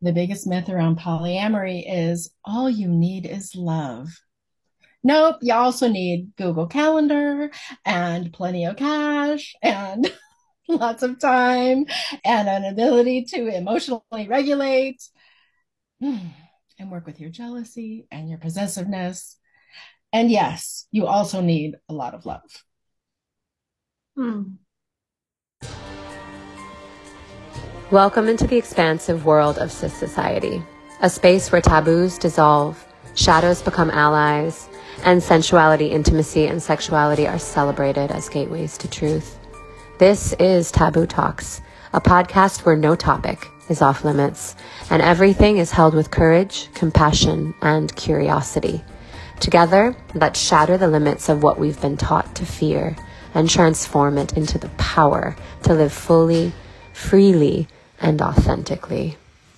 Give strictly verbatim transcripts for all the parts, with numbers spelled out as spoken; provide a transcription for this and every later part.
The biggest myth around polyamory is all you need is love. Nope, you also need Google Calendar and plenty of cash and lots of time and an ability to emotionally regulate and work with your jealousy and your possessiveness. And yes, you also need a lot of love. Hmm. Welcome into the expansive world of Cis Society, a space where taboos dissolve, shadows become allies, and sensuality, intimacy, and sexuality are celebrated as gateways to truth. This is Taboo Talks, a podcast where no topic is off limits, and everything is held with courage, compassion, and curiosity. Together, let's shatter the limits of what we've been taught to fear and transform it into the power to live fully, freely, and authentically.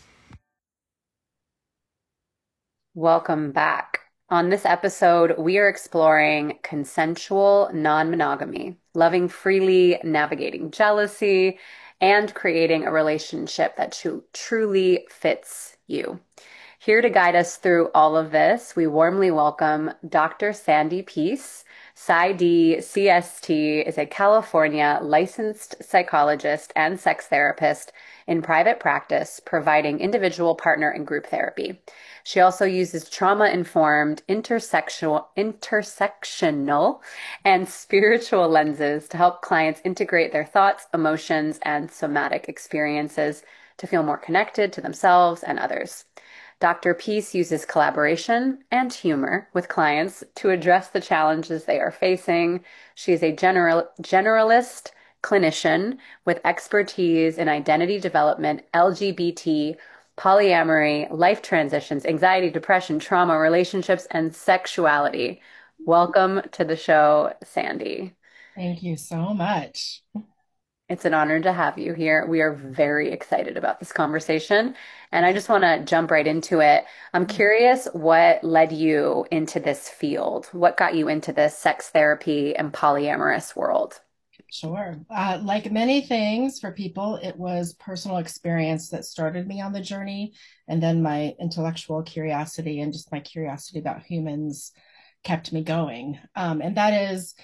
Welcome back. On this episode, we are exploring consensual non-monogamy, loving freely, navigating jealousy, and creating a relationship that tru- truly fits you. Here to guide us through all of this, we warmly welcome Doctor Sandy Peace. PsyD C S T is a California licensed psychologist and sex therapist in private practice, providing individual, partner, and group therapy. She also uses trauma-informed, intersectional, intersectional, and spiritual lenses to help clients integrate their thoughts, emotions, and somatic experiences to feel more connected to themselves and others. Doctor Peace uses collaboration and humor with clients to address the challenges they are facing. She is a general, generalist clinician with expertise in identity development, L G B T, polyamory, life transitions, anxiety, depression, trauma, relationships, and sexuality. Welcome to the show, Sandy. Thank you so much. It's an honor to have you here. We are very excited about this conversation, and I just want to jump right into it. I'm curious what led you into this field? What got you into this sex therapy and polyamorous world? Sure. Uh, like many things for people, it was personal experience that started me on the journey, and then my intellectual curiosity and just my curiosity about humans kept me going. Um, and that is,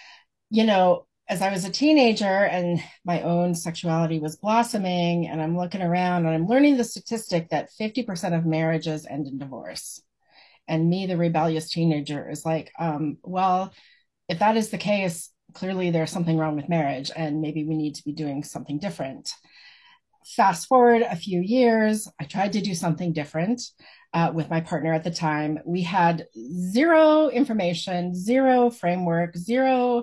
you know, as I was a teenager and my own sexuality was blossoming, and I'm looking around and I'm learning the statistic that fifty percent of marriages end in divorce. And me, the rebellious teenager, is like, um, well, if that is the case, clearly there's something wrong with marriage and maybe we need to be doing something different. Fast forward a few years, I tried to do something different uh, with my partner at the time. We had zero information, zero framework, zero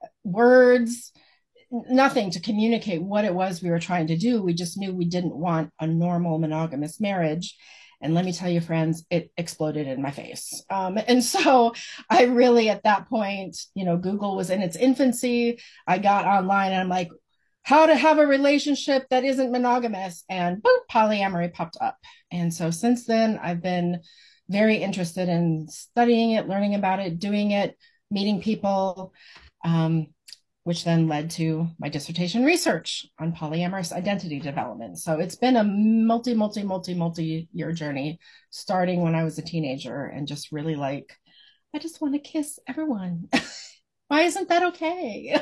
words, nothing to communicate what it was we were trying to do. We just knew we didn't want a normal monogamous marriage. And let me tell you, friends, it exploded in my face. Um, and so I really, at that point, you know, Google was in its infancy. I got online and I'm like, how to have a relationship that isn't monogamous. And boom, polyamory popped up. And so since then, I've been very interested in studying it, learning about it, doing it, meeting people. Um, which then led to my dissertation research on polyamorous identity development. So it's been a multi, multi, multi, multi year journey, starting when I was a teenager and just really like, I just want to kiss everyone. Why isn't that okay?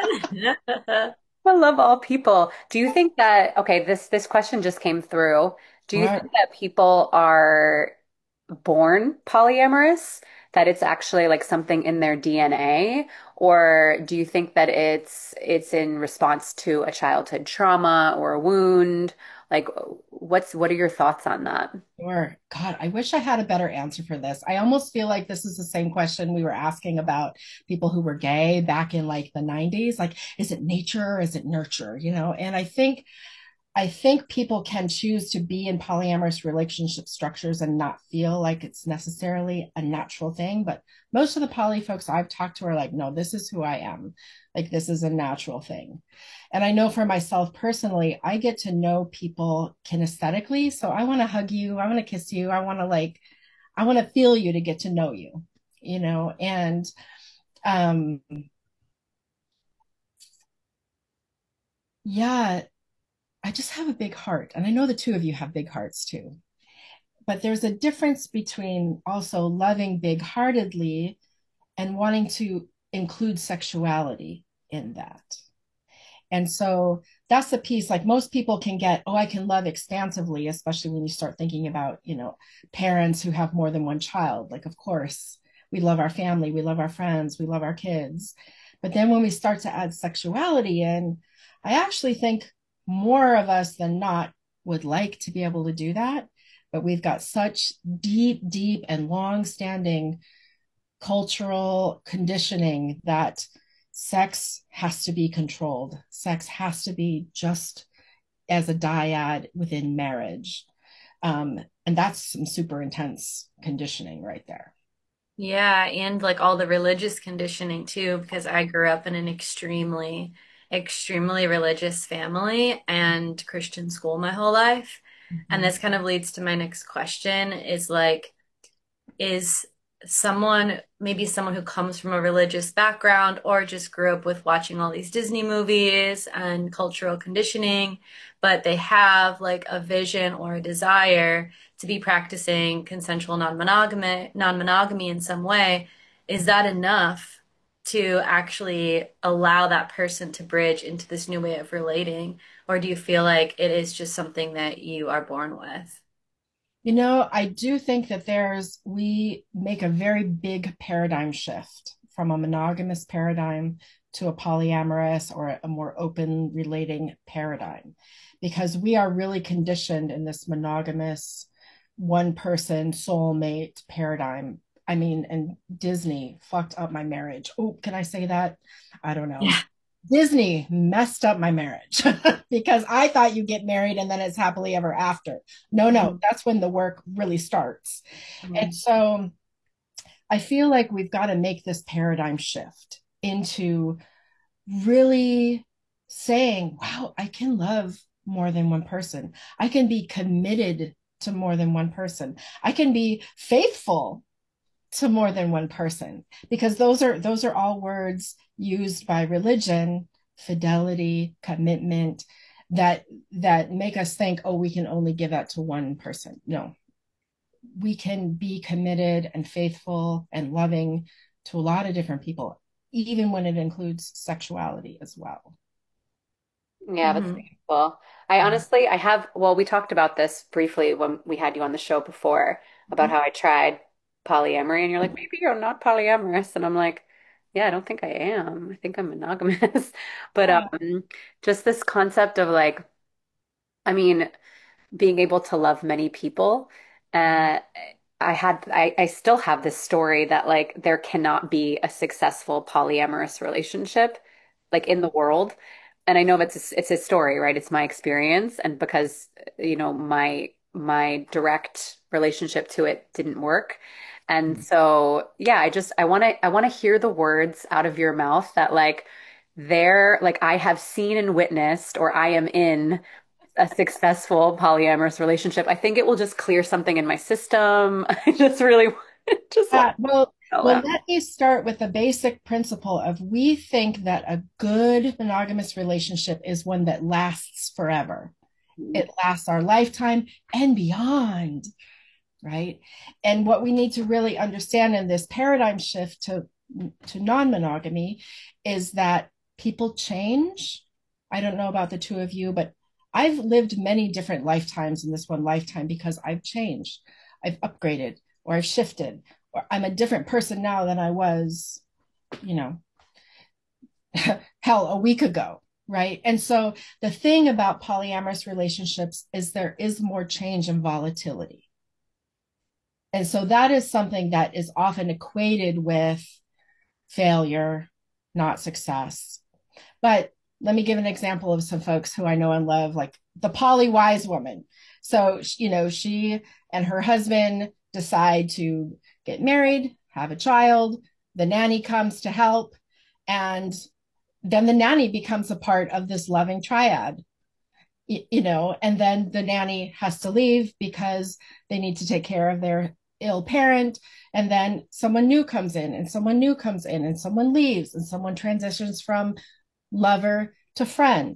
I love all people. Do you think that, okay, this this question just came through. Do you Sure. think that people are born polyamorous, that it's actually like something in their D N A, or do you think that it's it's in response to a childhood trauma or a wound? Like what's what are your thoughts on that? Sure. God, I wish I had a better answer for this. I almost feel like this is the same question we were asking about people who were gay back in like the nineties. Like, is it nature or is it nurture? You know, and I think I think people can choose to be in polyamorous relationship structures and not feel like it's necessarily a natural thing. But most of the poly folks I've talked to are like, no, this is who I am. Like, this is a natural thing. And I know for myself personally, I get to know people kinesthetically. So I want to hug you. I want to kiss you. I want to like, I want to feel you to get to know you, you know? And um, yeah, I just have a big heart. And I know the two of you have big hearts too. But there's a difference between also loving big heartedly and wanting to include sexuality in that. And so that's the piece, like most people can get, oh, I can love expansively, especially when you start thinking about, you know, parents who have more than one child. Like, of course, we love our family, we love our friends, we love our kids. But then when we start to add sexuality in, I actually think more of us than not would like to be able to do that. But we've got such deep, deep, and long standing cultural conditioning that sex has to be controlled. Sex has to be just as a dyad within marriage. Um, and that's some super intense conditioning right there. Yeah, and like all the religious conditioning too, because I grew up in an extremely, extremely religious family and Christian school my whole life. And Mhm. this kind of leads to my next question is like, is someone, maybe someone who comes from a religious background or just grew up with watching all these Disney movies and cultural conditioning, but they have like a vision or a desire to be practicing consensual non-monogamy, non-monogamy in some way, is that enough to actually allow that person to bridge into this new way of relating? Or do you feel like it is just something that you are born with? You know, I do think that there's, we make a very big paradigm shift from a monogamous paradigm to a polyamorous or a more open relating paradigm because we are really conditioned in this monogamous one person soulmate paradigm. I mean, and Disney fucked up my marriage. Oh, can I say that? I don't know. Yeah. Disney messed up my marriage because I thought you get married and then it's happily ever after. No, no, Mhm. that's when the work really starts. And Mhm. so I feel like we've got to make this paradigm shift into really saying, wow, I can love more than one person. I can be committed to more than one person. I can be faithful to more than one person because those are those are all words used by religion, fidelity, commitment, that that make us think, oh, we can only give that to one person. No, we can be committed and faithful and loving to a lot of different people, even when it includes sexuality as well. Yeah, that's Mhm. beautiful. I honestly, I have, well, we talked about this briefly when we had you on the show before about how I tried polyamory, and you're like, maybe you're not polyamorous. And I'm like, yeah, I don't think I am. I think I'm monogamous. But Yeah. um, just this concept of like, I mean, being able to love many people. Uh, I had, I, I still have this story that like there cannot be a successful polyamorous relationship like in the world. And I know it's a, it's a story, right? It's my experience, and because you know my my direct relationship to it didn't work. And so, yeah, I just I want to I want to hear the words out of your mouth that like there like I have seen and witnessed or I am in a successful polyamorous relationship. I think it will just clear something in my system. I just really just want Uh, well, to know well, out. let me start with the basic principle of we think that a good monogamous relationship is one that lasts forever. It lasts our lifetime and beyond, right? And what we need to really understand in this paradigm shift to to non-monogamy is that people change. I don't know about the two of you, but I've lived many different lifetimes in this one lifetime because I've changed. I've upgraded or I've shifted or I'm a different person now than I was, you know, hell, a week ago, right? And so the thing about polyamorous relationships is there is more change and volatility. And so that is something that is often equated with failure, not success. But let me give an example of some folks who I know and love, like the Polly Wise woman. So, you know, she and her husband decide to get married, have a child. The nanny comes to help. And then the nanny becomes a part of this loving triad, you know, and then the nanny has to leave because they need to take care of their ill parent. And then someone new comes in, and someone new comes in, and someone leaves, and someone transitions from lover to friend,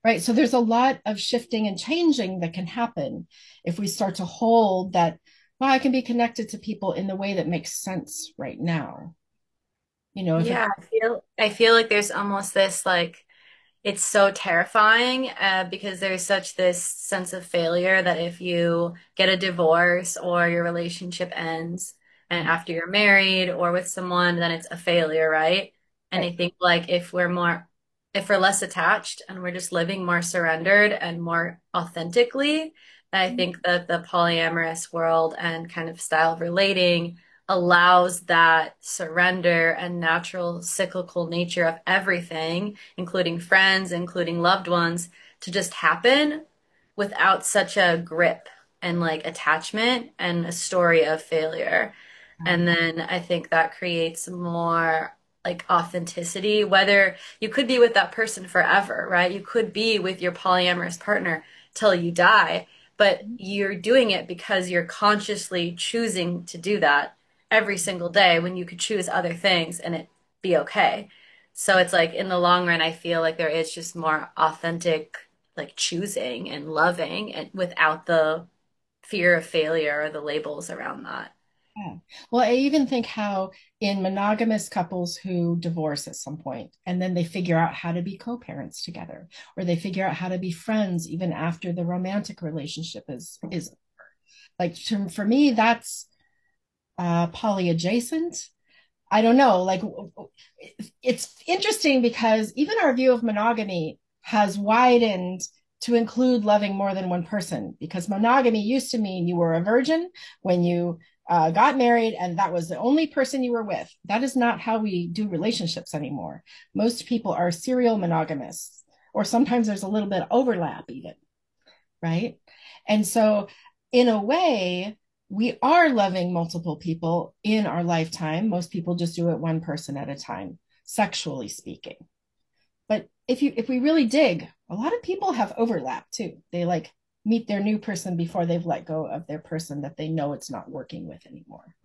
right? So there's a lot of shifting and changing that can happen if we start to hold that, well, I can be connected to people in the way that makes sense right now. You know, if it, Yeah, I feel I feel like there's almost this like it's so terrifying uh, because there's such this sense of failure that if you get a divorce or your relationship ends and after you're married or with someone, then it's a failure, right? And right. I think like if we're more, if we're less attached and we're just living more surrendered and more authentically, I think that the polyamorous world and kind of style of relating allows that surrender and natural cyclical nature of everything, including friends, including loved ones, to just happen without such a grip and like attachment and a story of failure. And then I think that creates more like authenticity, whether you could be with that person forever, right? You could be with your polyamorous partner till you die, but you're doing it because you're consciously choosing to do that every single day when you could choose other things and it be okay. So it's like in the long run, I feel like there is just more authentic like choosing and loving and without the fear of failure or the labels around that. Yeah. Well, I even think how in monogamous couples who divorce at some point and then they figure out how to be co-parents together, or they figure out how to be friends even after the romantic relationship is is like to, for me that's uh poly adjacent. I don't know, like it's interesting because even our view of monogamy has widened to include loving more than one person, because monogamy used to mean you were a virgin when you uh, got married and that was the only person you were with. That is not how we do relationships anymore. Most people are serial monogamists, or sometimes there's a little bit of overlap even, right? And so, in a way, we are loving multiple people in our lifetime. Most people just do it one person at a time, sexually speaking. But if you if we really dig, a lot of people have overlap too. They like meet their new person before they've let go of their person that they know it's not working with anymore.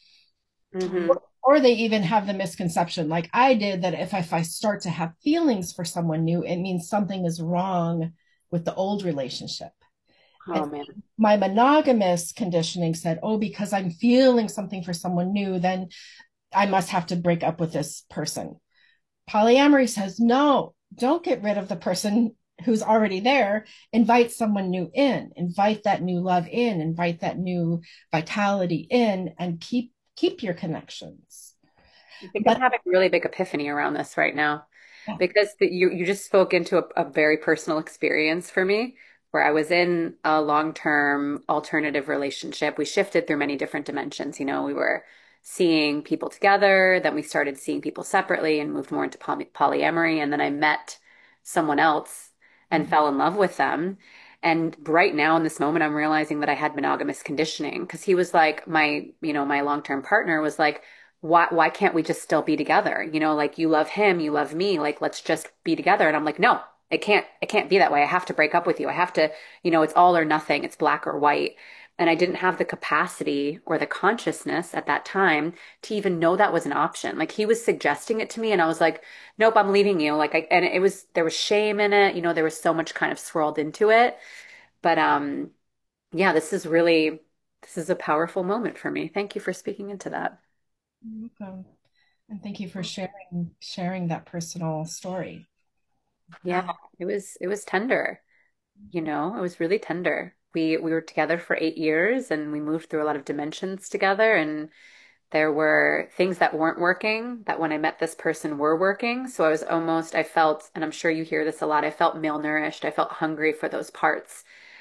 Hmm. Or they even have the misconception, like I did, that if, if I start to have feelings for someone new, it means something is wrong with the old relationship. Oh And man. my monogamous conditioning said, oh, because I'm feeling something for someone new, then I must have to break up with this person. Polyamory says, no, don't get rid of the person who's already there. Invite someone new in, invite that new love in, invite that new vitality in, and keep keep your connections. I think I'm But having a really big epiphany around this right now yeah. because the, you you just spoke into a, a very personal experience for me where I was in a long-term alternative relationship. We shifted through many different dimensions. You know, we were seeing people together, then we started seeing people separately and moved more into poly polyamory. And then I met someone else and fell in love with them. And right now in this moment, I'm realizing that I had monogamous conditioning because he was like my, you know, my long-term partner was like, why why can't we just still be together? You know, like you love him, you love me, like let's just be together. And I'm like, no, it can't it can't be that way. I have to break up with you. I have to, you know, it's all or nothing. It's black or white. And I didn't have the capacity or the consciousness at that time to even know that was an option. Like he was suggesting it to me and I was like, nope, I'm leaving you. Like I and it was there was shame in it, you know, there was so much kind of swirled into it. But um yeah, this is really this is a powerful moment for me. Thank you for speaking into that. You're welcome. And thank you for sharing sharing that personal story. Yeah, it was it was tender, you know, it was really tender. We we were together for eight years and we moved through a lot of dimensions together and there were things that weren't working that when I met this person were working. So I was almost, I felt, and I'm sure you hear this a lot, I felt malnourished. I felt hungry for those parts.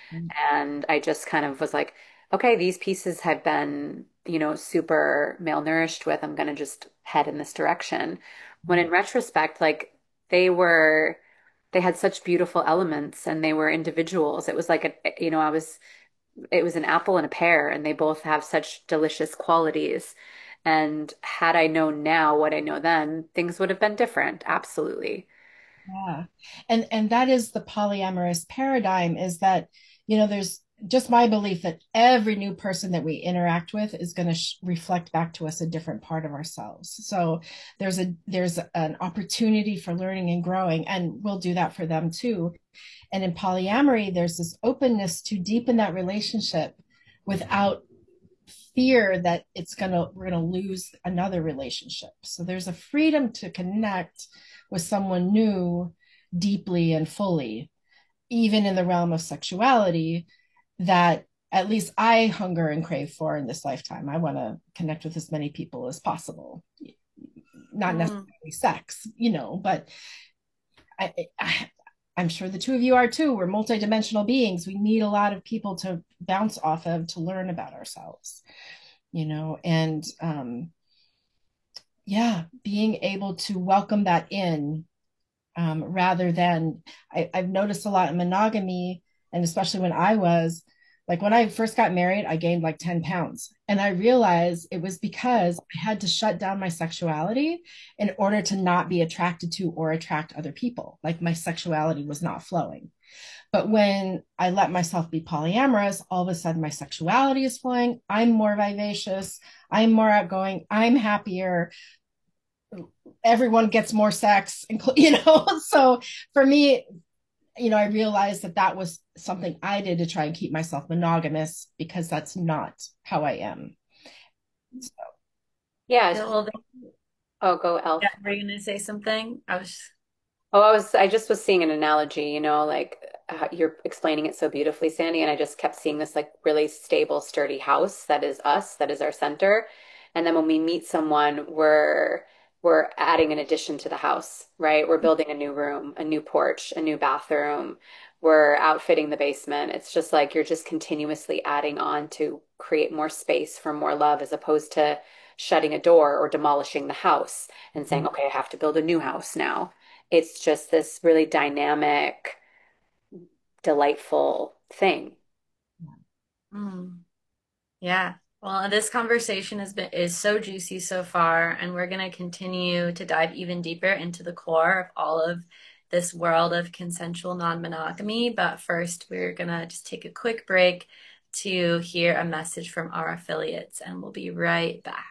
And I just kind of was like, okay, these pieces have been, you know, super malnourished with. I'm going to just head in this direction. When in retrospect, like they were, they had such beautiful elements and they were individuals. It was like a, you know, I was, it was an apple and a pear, and they both have such delicious qualities. And had I known now what I know then, things would have been different. Absolutely. Yeah. And and that is the polyamorous paradigm, is that, you know, there's just my belief that every new person that we interact with is going to sh- reflect back to us a different part of ourselves. So there's a there's an opportunity for learning and growing, and we'll do that for them too. And in polyamory, there's this openness to deepen that relationship without fear that it's gonna we're gonna lose another relationship. So there's a freedom to connect with someone new deeply and fully, even in the realm of sexuality, that at least I hunger and crave for in this lifetime. I want to connect with as many people as possible, not Mm. necessarily sex, you know, but I, I, I'm sure the two of you are too. We're multidimensional beings. We need a lot of people to bounce off of to learn about ourselves, you know, and um, yeah, being able to welcome that in, um, rather than I, I've noticed a lot in monogamy, and especially when I was like when I first got married, I gained like ten pounds. And I realized it was because I had to shut down my sexuality in order to not be attracted to or attract other people. Like my sexuality was not flowing. But when I let myself be polyamorous, all of a sudden my sexuality is flowing. I'm more vivacious. I'm more outgoing. I'm happier. Everyone gets more sex, you know. So for me, you know, I realized that that was something I did to try and keep myself monogamous, because that's not how I am. So, Yeah. Yeah, well, Oh, go yeah, Elf. were you gonna say something? I was. Oh, I was, I just was seeing an analogy, you know, like uh, you're explaining it so beautifully, Sandy. And I just kept seeing this like really stable, sturdy house that is us, that is our center. And then when we meet someone, we're, we're adding an addition to the house, right? We're building a new room, a new porch, a new bathroom. We're outfitting the basement. It's just like you're just continuously adding on to create more space for more love, as opposed to shutting a door or demolishing the house and saying, okay, I have to build a new house now. It's just this really dynamic, delightful thing. Mm. Yeah. Well, this conversation has been is so juicy so far, and we're going to continue to dive even deeper into the core of all of this world of consensual non-monogamy. But first, we're going to just take a quick break to hear a message from our affiliates, and we'll be right back.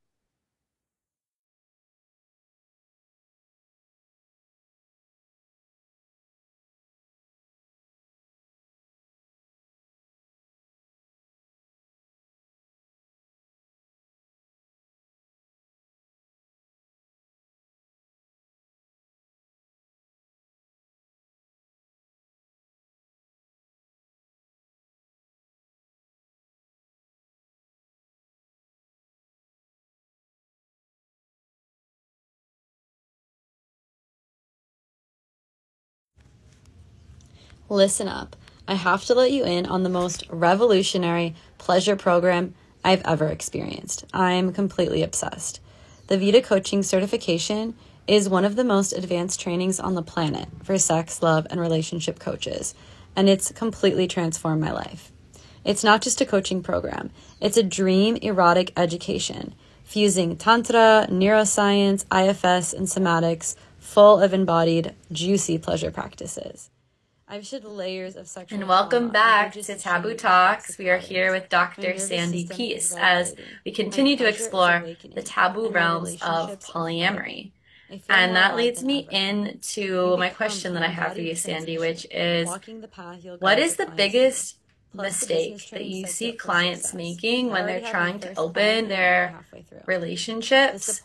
Listen up. I have to let you in on the most revolutionary pleasure program I've ever experienced. I'm completely obsessed. The Vita Coaching Certification is one of the most advanced trainings on the planet for sex, love, and relationship coaches, and it's completely transformed my life. It's not just a coaching program, it's a dream erotic education, fusing Tantra, neuroscience, I F S, and somatics, full of embodied, juicy pleasure practices. I've shed layers of sexual And welcome back to Taboo Talks. We are here with Doctor Sandy Peace as we continue to explore the taboo realms of polyamory. And that leads me into my question that I have for you, Sandy, which is, what is the biggest mistake that you see clients making when they're trying to open their relationships,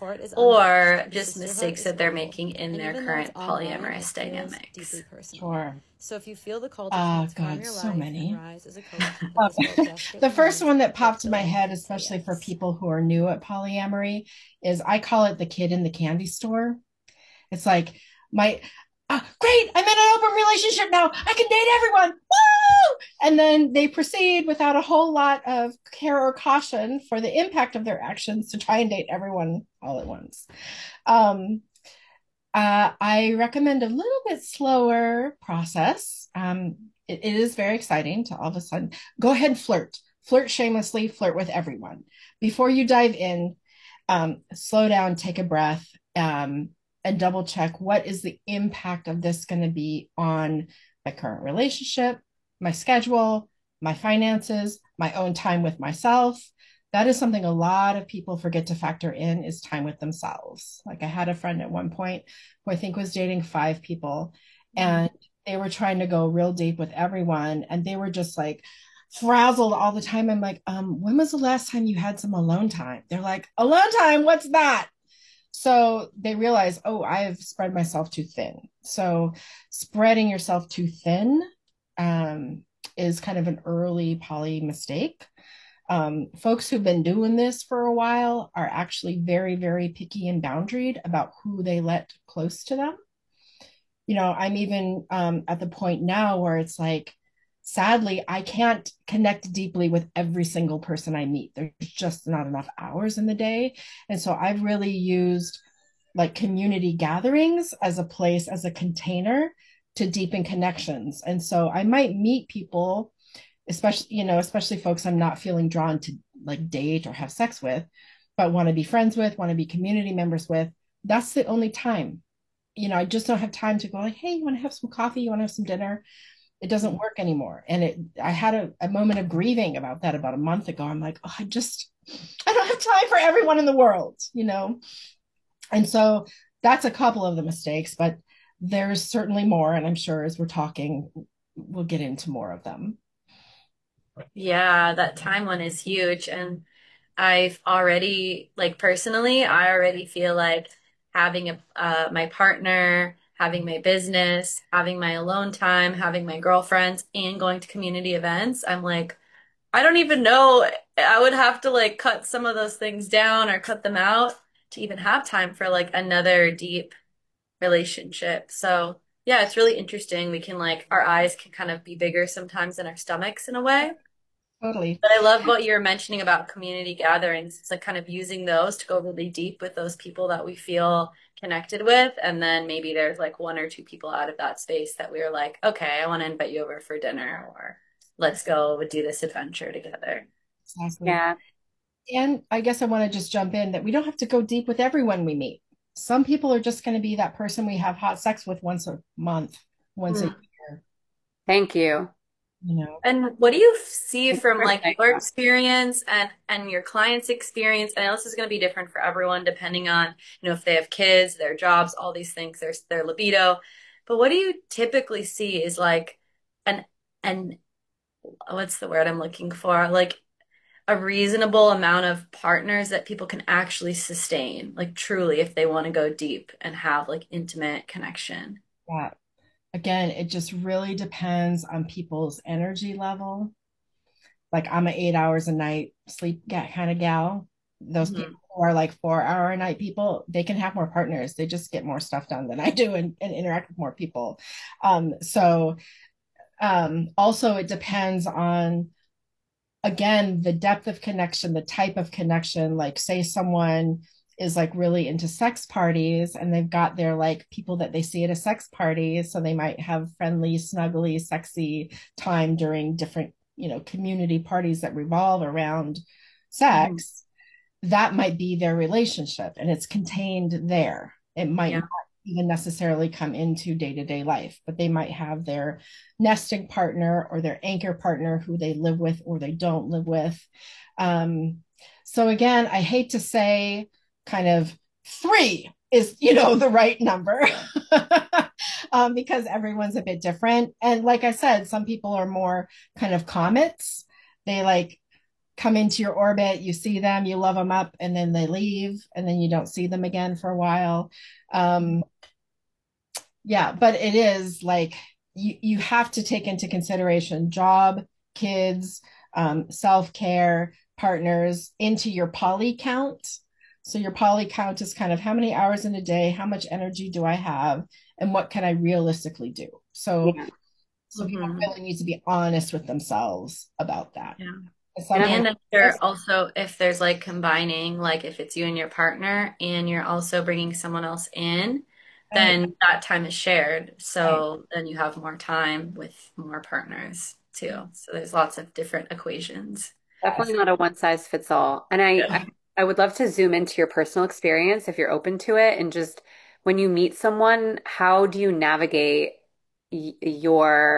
or just mistakes that they're making in their current polyamorous dynamics? sure. So if you feel the call to uh, God, so many. Um, the first one that popped in my head, especially for people who are new at polyamory, is I call it the kid in the candy store. It's like my uh, great, I'm in an open relationship now. I can date everyone. Woo! And then they proceed without a whole lot of care or caution for the impact of their actions to try and date everyone all at once. Um, uh, I recommend a little bit slower process. Um, it, it is very exciting to all of a sudden go ahead and flirt, flirt shamelessly, flirt with everyone. Before you dive in, um, slow down, take a breath, um, and double check what is the impact of this going to be on my current relationship, my schedule, my finances, my own time with myself. That is something a lot of people forget to factor in is time with themselves. Like I had a friend at one point who I think was dating five people, and they were trying to go real deep with everyone, and they were just like frazzled all the time. I'm like, um, when was the last time you had some alone time? They're like, alone time, what's that? So they realize, oh, I've spread myself too thin. So spreading yourself too thin um, is kind of an early poly mistake. Um, folks who've been doing this for a while are actually very, very picky and boundaried about who they let close to them. You know, I'm even um, at the point now where it's like, sadly, I can't connect deeply with every single person I meet. There's just not enough hours in the day. And so I've really used like community gatherings as a place, as a container to deepen connections. And so I might meet people, especially, you know, especially folks I'm not feeling drawn to like date or have sex with, but want to be friends with, want to be community members with. That's the only time. You know, I just don't have time to go like, hey, you want to have some coffee? You want to have some dinner? It doesn't work anymore. And it, I had a, a moment of grieving about that about a month ago. I'm like, oh, I just, I don't have time for everyone in the world, you know? And so that's a couple of the mistakes, but there's certainly more. And I'm sure as we're talking, we'll get into more of them. Yeah, that time one is huge. And I've already, like personally, I already feel like having a uh, my partner, having my business, having my alone time, having my girlfriends, and going to community events. I'm like, I don't even know. I would have to like cut some of those things down or cut them out to even have time for like another deep relationship. So yeah, it's really interesting. We can like our eyes can kind of be bigger sometimes than our stomachs in a way. Totally. But I love what you're mentioning about community gatherings. It's like kind of using those to go really deep with those people that we feel connected with. And then maybe there's like one or two people out of that space that we are like, okay, I want to invite you over for dinner or let's go do this adventure together. Exactly. Yeah. And I guess I want to just jump in that we don't have to go deep with everyone we meet. Some people are just going to be that person we have hot sex with once a month, once a Hmm. year, Thank you. you know. And what do you see Thank you from for like saying your that. experience and and your clients' experience? I know this is going to be different for everyone depending on, you know, if they have kids, their jobs, all these things, their their libido. But what do you typically see is like an an what's the word I'm looking for? Like a reasonable amount of partners that people can actually sustain, like truly if they want to go deep and have like intimate connection. Yeah. Again, it just really depends on people's energy level. Like I'm an eight hours a night sleep kind of gal. Those people Hmm. who are like four hour a night people, they can have more partners. They just get more stuff done than I do and, and interact with more people. Um, so um, also it depends on again the depth of connection, the type of connection. Like say someone is like really into sex parties and they've got their like people that they see at a sex party, so they might have friendly snuggly sexy time during different, you know, community parties that revolve around Hmm. sex. That might be their relationship and it's contained there. It might Yeah. not even necessarily come into day-to-day life, but they might have their nesting partner or their anchor partner who they live with or they don't live with. Um, so again, I hate to say kind of three is, you know, the right number. um, because everyone's a bit different. And like I said, some people are more kind of comets. They like come into your orbit, you see them, you love them up, and then they leave, and then you don't see them again for a while. Um, yeah, but it is like you you have to take into consideration job, kids, um, self care, partners into your poly count. So your poly count is kind of how many hours in a day, how much energy do I have, and what can I realistically do. So Yeah. so people Hmm. really need to be honest with themselves about that. Yeah. And And sometimes And if they're also, if there's like combining, like if it's you and your partner and you're also bringing someone else in, right, then that time is shared. right. So then you have more time with more partners too. So there's lots of different equations. definitely not a one size fits all. And I, I, Yeah. I would love to zoom into your personal experience if you're open to it. And just when you meet someone, how do you navigate y your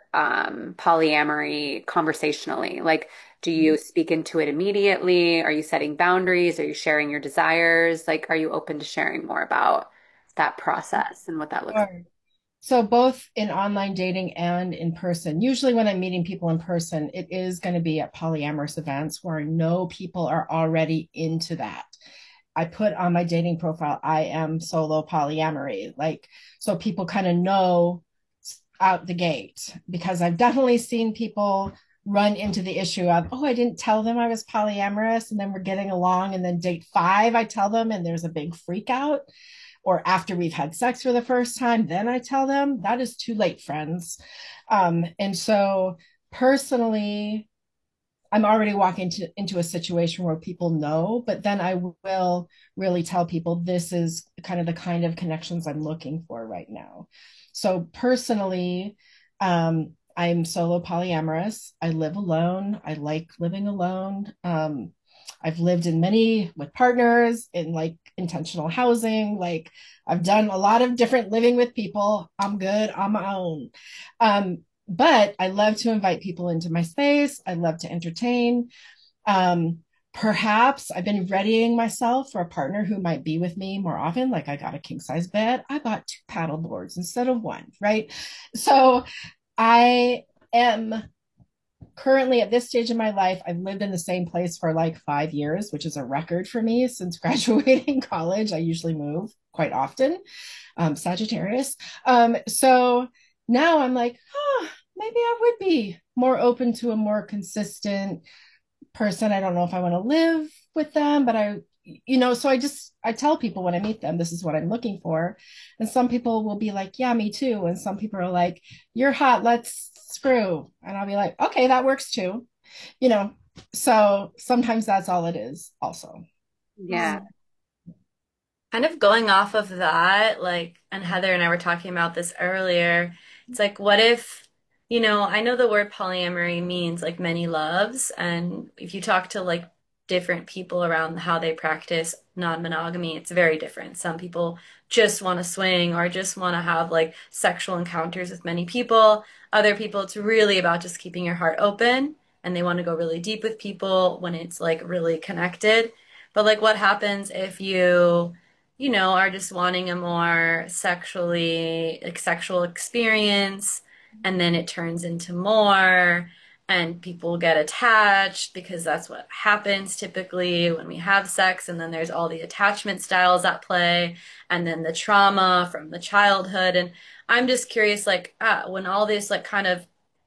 um, polyamory conversationally? Like, do you speak into it immediately? Are you setting boundaries? Are you sharing your desires? Like, are you open to sharing more about that process and what that looks like? Sure. So both in online dating and in person. Usually when I'm meeting people in person, it is going to be at polyamorous events where I know people are already into that. I put on my dating profile, I am solo polyamory. Like, so people kind of know out the gate, because I've definitely seen people run into the issue of, oh, I didn't tell them I was polyamorous. And then we're getting along. And then date five, I tell them, and there's a big freak out. Or after we've had sex for the first time, then I tell them. That is too late, friends. Um, and so personally, I'm already walking to, into a situation where people know, but then I will really tell people this is kind of the kind of connections I'm looking for right now. So personally, um, I'm solo polyamorous. I live alone. I like living alone. Um, I've lived in many with partners in like intentional housing. Like I've done a lot of different living with people. I'm good on my own. Um, but I love to invite people into my space. I love to entertain. Um, Perhaps I've been readying myself for a partner who might be with me more often. Like I got a king size bed. I bought two paddle boards instead of one, right? So I am currently at this stage in my life. I've lived in the same place for like five years, which is a record for me since graduating college. I usually move quite often, um, Sagittarius. Um, so now I'm like, oh, maybe I would be more open to a more consistent person. I don't know if I want to live with them, but I, you know, so I just, I tell people when I meet them, this is what I'm looking for. And some people will be like, yeah, me too. And some people are like, you're hot, let's screw. And I'll be like, okay, that works too. You know, so sometimes that's all it is, also. Yeah. Kind of going off of that, like, and Heather and I were talking about this earlier. It's like, what if, you know, I know the word polyamory means like many loves, and if you talk to like different people around how they practice non-monogamy, it's very different. Some people just want to swing or just want to have like sexual encounters with many people. Other people, it's really about just keeping your heart open, and they want to go really deep with people when it's like really connected. But like, what happens if you you know, are just wanting a more sexually, like sexual experience, and then it turns into more, and people get attached because that's what happens typically when we have sex, and then there's all the attachment styles at play, and then the trauma from the childhood. And I'm just curious, like, ah, when all this like kind of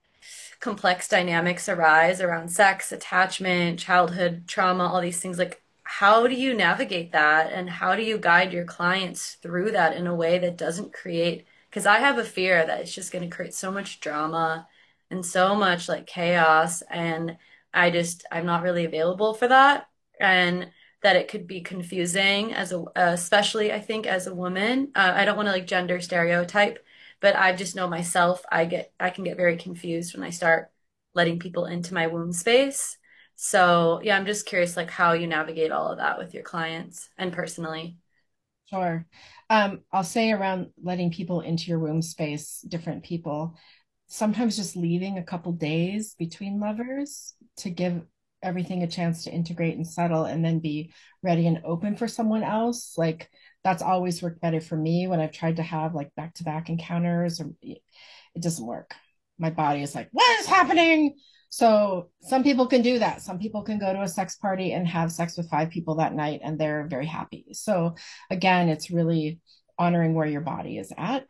complex dynamics arise around sex, attachment, childhood trauma, all these things. Like, how do you navigate that and how do you guide your clients through that in a way that doesn't create? Because I have a fear that it's just going to create so much drama and so much like chaos. And I just, I'm not really available for that. And that it could be confusing as a, uh, especially I think as a woman. Uh, I don't want to like gender stereotype, but I just know myself, I get I can get very confused when I start letting people into my womb space. So, yeah, I'm just curious like how you navigate all of that with your clients and personally. Sure. Um, I'll say around letting people into your room space, different people, sometimes just leaving a couple days between lovers to give everything a chance to integrate and settle and then be ready and open for someone else. Like that's always worked better for me when I've tried to have like back to back encounters, or it doesn't work. My body is like, what is happening? So some people can do that. Some people can go to a sex party and have sex with five people that night and they're very happy. So again, it's really honoring where your body is at.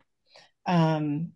Um,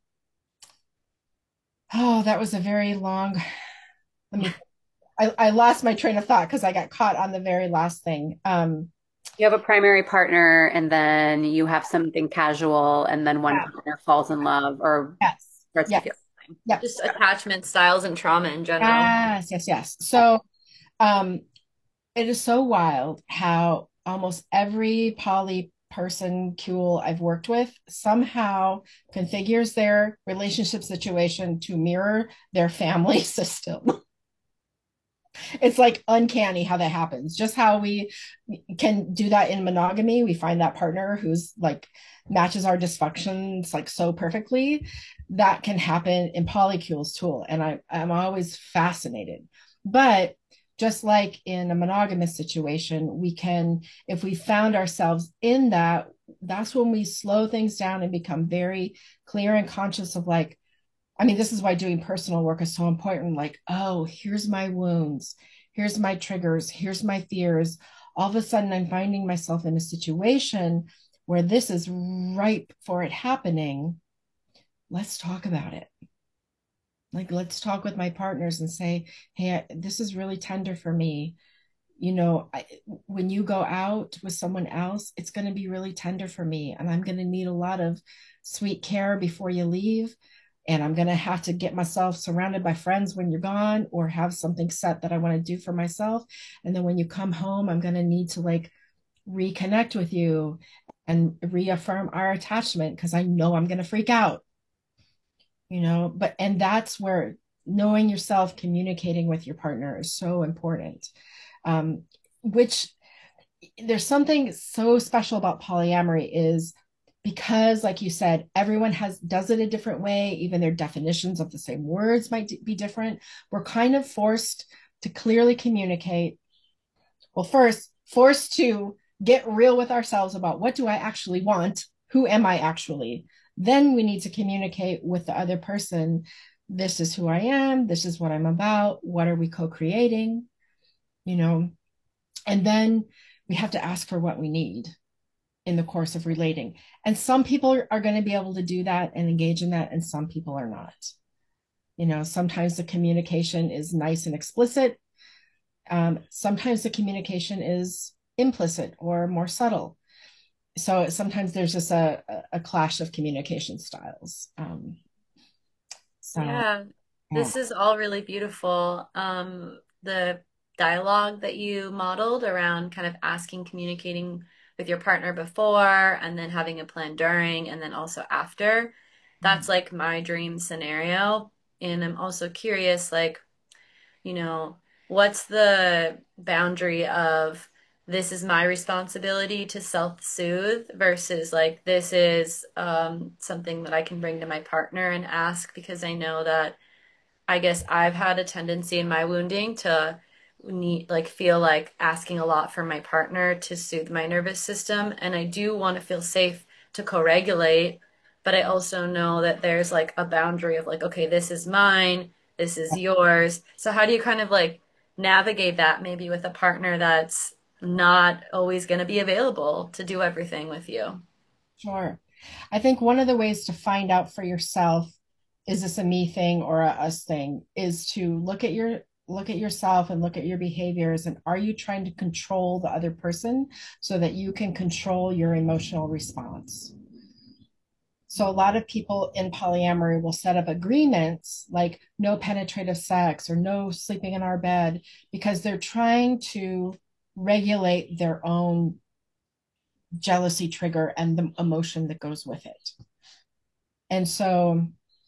oh, that was a very long, let me, I, I lost my train of thought because I got caught on the very last thing. Um, You have a primary partner, and then you have something casual, and then one yeah, partner falls in love or yes, starts to yes, feel something. yep, Just attachment styles and trauma in general. yes, yes, yes. So um, it is so wild how almost every poly person cool I've worked with somehow configures their relationship situation to mirror their family system. It's like uncanny how that happens. Just how we can do that in monogamy. We find that partner who's like matches our dysfunctions like so perfectly. That can happen in polycules too. And I, I'm always fascinated. But just like in a monogamous situation, we can, if we found ourselves in that, that's when we slow things down and become very clear and conscious of like, I mean, this is why doing personal work is so important. Like, oh, here's my wounds, here's my triggers, here's my fears. All of a sudden, I'm finding myself in a situation where this is ripe for it happening. Let's talk about it. Like, let's talk with my partners and say, hey, I, this is really tender for me. You know, I, when you go out with someone else, it's going to be really tender for me. And I'm going to need a lot of sweet care before you leave. And I'm going to have to get myself surrounded by friends when you're gone or have something set that I want to do for myself. And then when you come home, I'm going to need to like reconnect with you and reaffirm our attachment because I know I'm going to freak out, you know, but, and that's where knowing yourself, communicating with your partner is so important. Um, which there's something so special about polyamory is because like you said everyone has does it a different way, even their definitions of the same words might be different. We're kind of forced to clearly communicate. Well, first forced to get real with ourselves about what do I actually want, who am I actually. Then we need to communicate with the other person, this is who I am, this is what I'm about, what are we co-creating, you know. And then we have to ask for what we need in the course of relating. And some people are, are going to be able to do that and engage in that, and some people are not. You know, sometimes the communication is nice and explicit. Um, sometimes the communication is implicit or more subtle. So sometimes there's just a, a clash of communication styles. Um, so, Yeah, yeah. this is all really beautiful. Um, the dialogue that you modeled around kind of asking, communicating with your partner before, and then having a plan during, and then also after. That's like my dream scenario. And I'm also curious, like, you know, what's the boundary of this is my responsibility to self-soothe versus like this is um, something that I can bring to my partner and ask because I know that I guess I've had a tendency in my wounding to need like feel like asking a lot from my partner to soothe my nervous system, and I do want to feel safe to co-regulate, but I also know that there's like a boundary of like, okay, this is mine, this is yours. So how do you kind of like navigate that maybe with a partner that's not always going to be available to do everything with you? Sure. I think one of the ways to find out for yourself, is this a me thing or a us thing, is to look at your look at yourself and look at your behaviors, and are you trying to control the other person so that you can control your emotional response? So a lot of people in polyamory will set up agreements like no penetrative sex or no sleeping in our bed because they're trying to regulate their own jealousy trigger and the emotion that goes with it. And so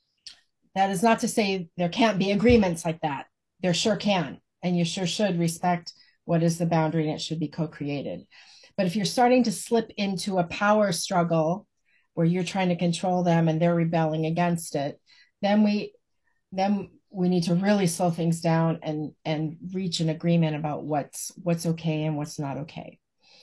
that is not to say there can't be agreements like that. There sure can. And you sure should respect what is the boundary, and it should be co created. But if you're starting to slip into a power struggle where you're trying to control them and they're rebelling against it, then we then we need to really slow things down and and reach an agreement about what's what's okay and what's not okay.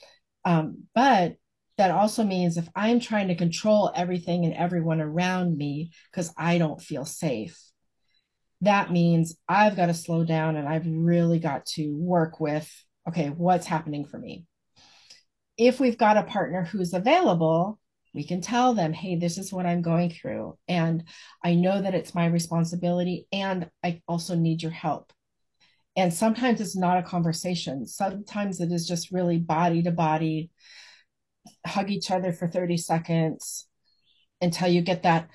Um, but that also means if I'm trying to control everything and everyone around me because I don't feel safe, that means I've got to slow down and I've really got to work with, okay, what's happening for me? If we've got a partner who's available, we can tell them, hey, this is what I'm going through. And I know that it's my responsibility. And I also need your help. And sometimes it's not a conversation. Sometimes it is just really body to body, hug each other for thirty seconds until you get that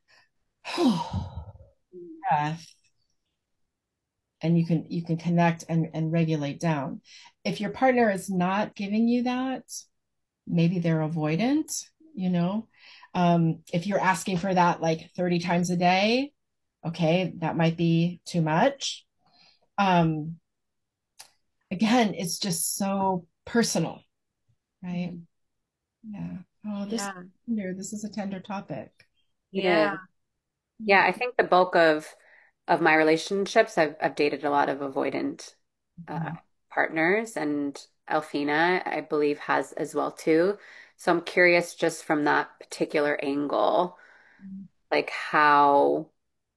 breath, and you can you can connect and, and regulate down. If your partner is not giving you that, maybe they're avoidant, you know. Um, if you're asking for that like thirty times a day, okay, that might be too much. Um, again, it's just so personal, right? Mhm. Yeah. Oh, this Yeah. tender, this is a tender topic. It Yeah. is. Yeah, I think the bulk of of my relationships, I've I've dated a lot of avoidant uh, Mhm. partners, and Alfina, I believe, has as well too. So I'm curious, just from that particular angle, like how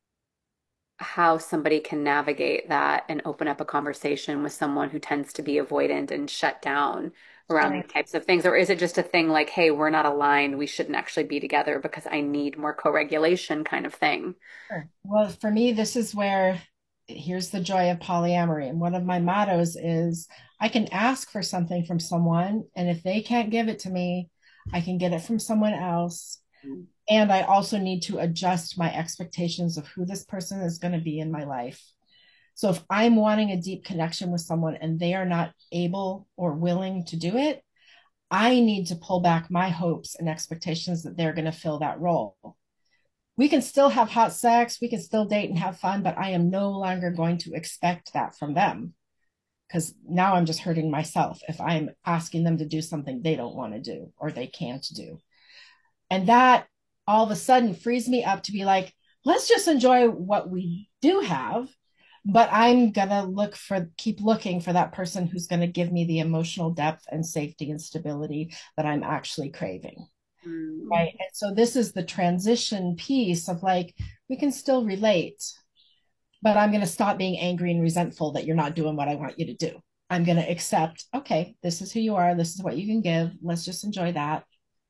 how somebody can navigate that and open up a conversation with someone who tends to be avoidant and shut down around Sure. these types of things. Or is it just a thing like, hey, we're not aligned, we shouldn't actually be together because I need more co-regulation kind of thing? Sure. Well, for me, this is where here's the joy of polyamory. And one of my mottos is I can ask for something from someone, and if they can't give it to me, I can get it from someone else. And I also need to adjust my expectations of who this person is going to be in my life. So if I'm wanting a deep connection with someone and they are not able or willing to do it, I need to pull back my hopes and expectations that they're going to fill that role. We can still have hot sex, we can still date and have fun, but I am no longer going to expect that from them because now I'm just hurting myself if I'm asking them to do something they don't want to do or they can't do. And that all of a sudden frees me up to be like, let's just enjoy what we do have. But I'm going to look for, keep looking for that person who's going to give me the emotional depth and safety and stability that I'm actually craving. Mm. Right. And so this is the transition piece of like, we can still relate, but I'm going to stop being angry and resentful that you're not doing what I want you to do. I'm going to accept, okay, this is who you are. This is what you can give. Let's just enjoy that.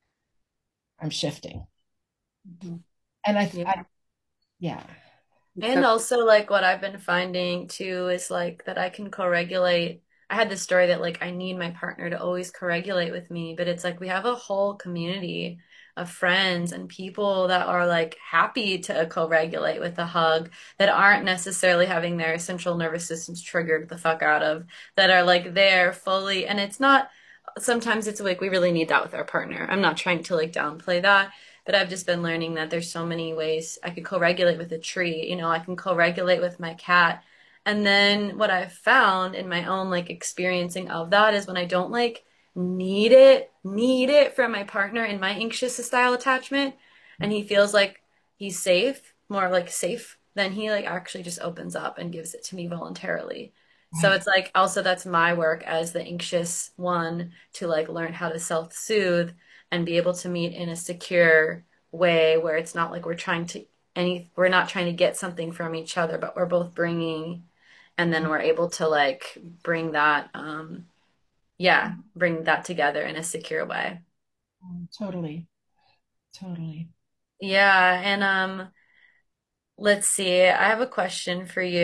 I'm shifting. Mhm. And I, Yeah. I yeah. And So, also, like, what I've been finding too is like that I can co-regulate. I had this story that like I need my partner to always co-regulate with me, but it's like we have a whole community of friends and people that are like happy to co-regulate with a hug, that aren't necessarily having their central nervous systems triggered the fuck out of, that are like there fully. And it's not, sometimes it's like we really need that with our partner. I'm not trying to like downplay that. But I've just been learning that there's so many ways I could co-regulate with a tree. You know, I can co-regulate with my cat. And then what I've found in my own like experiencing of that is when I don't like need it, need it from my partner in my anxious style attachment, and he feels like he's safe, more like safe, then he like actually just opens up and gives it to me voluntarily. So Right. it's like also that's my work as the anxious one to like learn how to self-soothe and be able to meet in a secure way where it's not like we're trying to any we're not trying to get something from each other, but we're both bringing, and then we're able to like bring that um yeah, bring that together in a secure way. Totally. Totally. Yeah, and um let's see. I have a question for you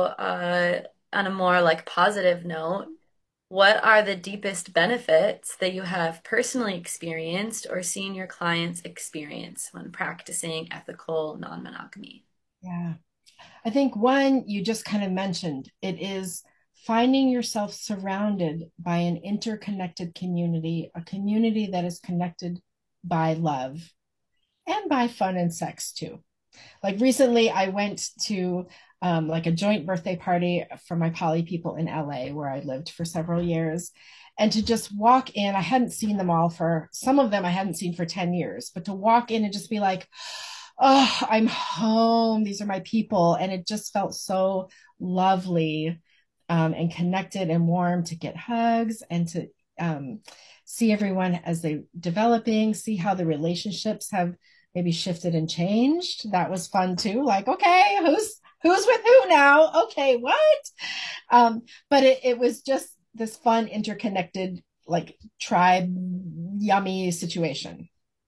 uh on a more like positive note. What are the deepest benefits that you have personally experienced or seen your clients experience when practicing ethical non-monogamy? Yeah. I think one you just kind of mentioned it is finding yourself surrounded by an interconnected community, a community that is connected by love and by fun and sex too. Like recently, I went to um, like a joint birthday party for my poly people in L A, where I lived for several years. And to just walk in, I hadn't seen them all for some of them I hadn't seen for ten years, but to walk in and just be like, oh, I'm home. These are my people. And it just felt so lovely um, and connected and warm to get hugs and to um, see everyone as they developing, see how the relationships have maybe shifted and changed. That was fun too. Like, okay, who's who's with who now? Okay, what? Um, but it, it was just this fun, interconnected, like tribe, yummy situation.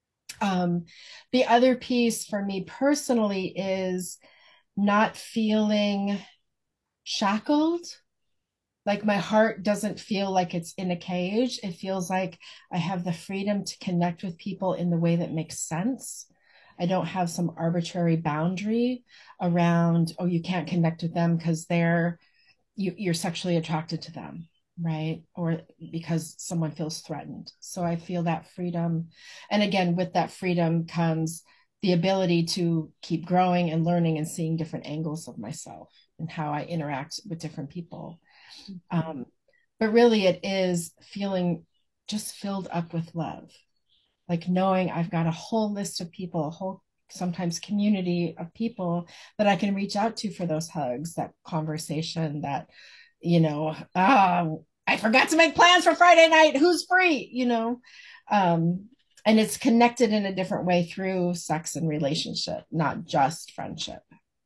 Um, the other piece for me personally is not feeling shackled. Like my heart doesn't feel like it's in a cage. It feels like I have the freedom to connect with people in the way that makes sense. I don't have some arbitrary boundary around, oh, you can't connect with them because they're you, you're sexually attracted to them, right? Or because someone feels threatened. So I feel that freedom. And again, with that freedom comes the ability to keep growing and learning and seeing different angles of myself and how I interact with different people. Um, but really it is feeling just filled up with love, like knowing I've got a whole list of people, a whole sometimes community of people that I can reach out to for those hugs, that conversation, that, you know, ah, I forgot to make plans for Friday night. Who's free? You know, um, and it's connected in a different way through sex and relationship, not just friendship.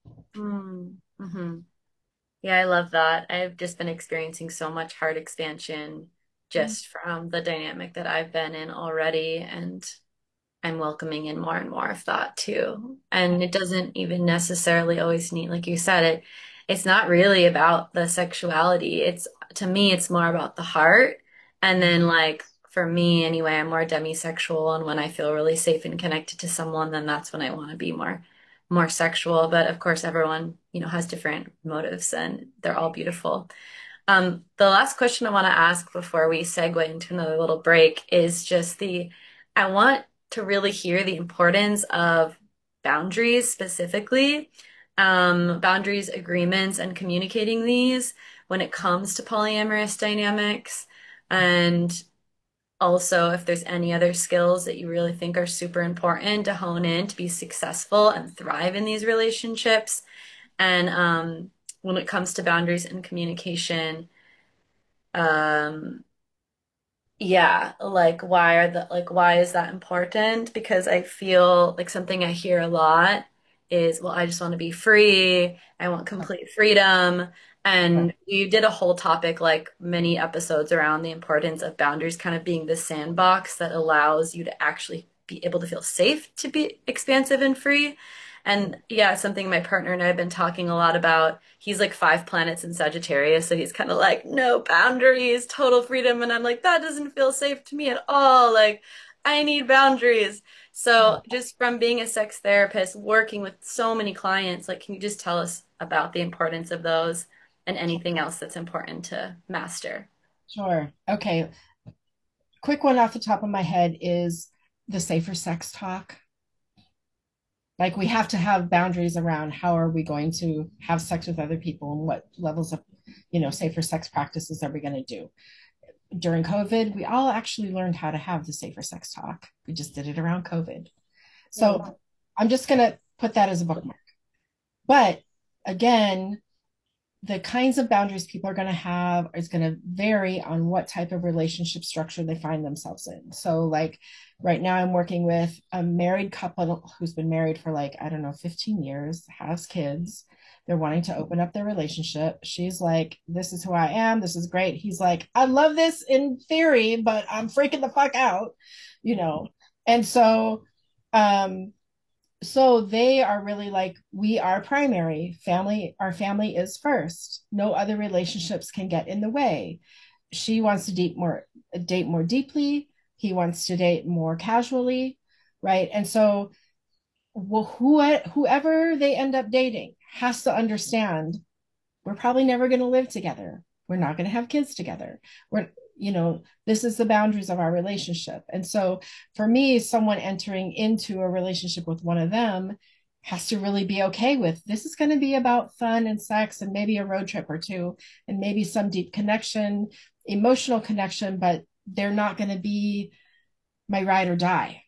Mm-hmm. Yeah, I love that. I've just been experiencing so much heart expansion just from the dynamic that I've been in already. And I'm welcoming in more and more of that too. And it doesn't even necessarily always need, like you said, it it's not really about the sexuality. It's to me, it's more about the heart. And then like for me anyway, I'm more demisexual, and when I feel really safe and connected to someone, then that's when I want to be more more sexual. But of course everyone, you know, has different motives and they're all beautiful. Um, the last question I want to ask before we segue into another little break is just the, I want to really hear the importance of boundaries specifically, um, boundaries, agreements, and communicating these when it comes to polyamorous dynamics. And also, if there's any other skills that you really think are super important to hone in to be successful and thrive in these relationships. And um, when it comes to boundaries and communication, um, yeah, like why are the like why is that important? Because I feel like something I hear a lot is, well, I just want to be free. I want complete freedom. And we did a whole topic, like many episodes around the importance of boundaries kind of being the sandbox that allows you to actually be able to feel safe to be expansive and free. And yeah, it's something my partner and I have been talking a lot about. He's like five planets in Sagittarius, so he's kind of like, no boundaries, total freedom. And I'm like, that doesn't feel safe to me at all. Like, I need boundaries. So, just from being a sex therapist, working with so many clients, like, can you just tell us about the importance of those and anything else that's important to master? Sure. Okay. Quick one off the top of my head is the safer sex talk. Like we have to have boundaries around how are we going to have sex with other people and what levels of, you know, safer sex practices are we going to do. During COVID, we all actually learned how to have the safer sex talk. We just did it around COVID. Mm. So I'm just going to put that as a bookmark. But again, the kinds of boundaries people are going to have is going to vary on what type of relationship structure they find themselves in. So, like right now, I'm working with a married couple who's been married for like, I don't know, fifteen years, has kids. They're wanting to open up their relationship. She's like, this is who I am. This is great. He's like, I love this in theory, but I'm freaking the fuck out, you know? And so, um, so they are really like, we are primary family, our family is first, no other relationships can get in the way. She wants to date more date more deeply, he wants to date more casually, right? And so, well, who, whoever they end up dating has to understand we're probably never going to live together. We're not going to have kids together. We're, you know, this is the boundaries of our relationship. And so for me, someone entering into a relationship with one of them has to really be okay with this is going to be about fun and sex and maybe a road trip or two and maybe some deep connection, emotional connection, but they're not going to be my ride or die,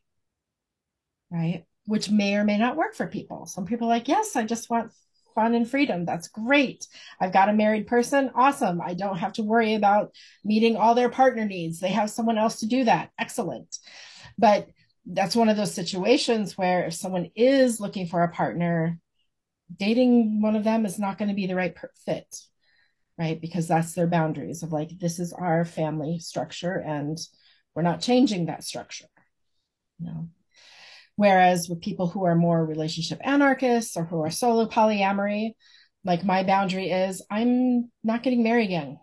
right? Which may or may not work for people. Some people are like, yes, I just want fun and freedom. That's great. I've got a married person. Awesome. I don't have to worry about meeting all their partner needs. They have someone else to do that. Excellent. But that's one of those situations where if someone is looking for a partner, dating one of them is not going to be the right fit, right? Because that's their boundaries of like, this is our family structure and we're not changing that structure. You know? Whereas with people who are more relationship anarchists or who are solo polyamory, like my boundary is I'm not getting married again.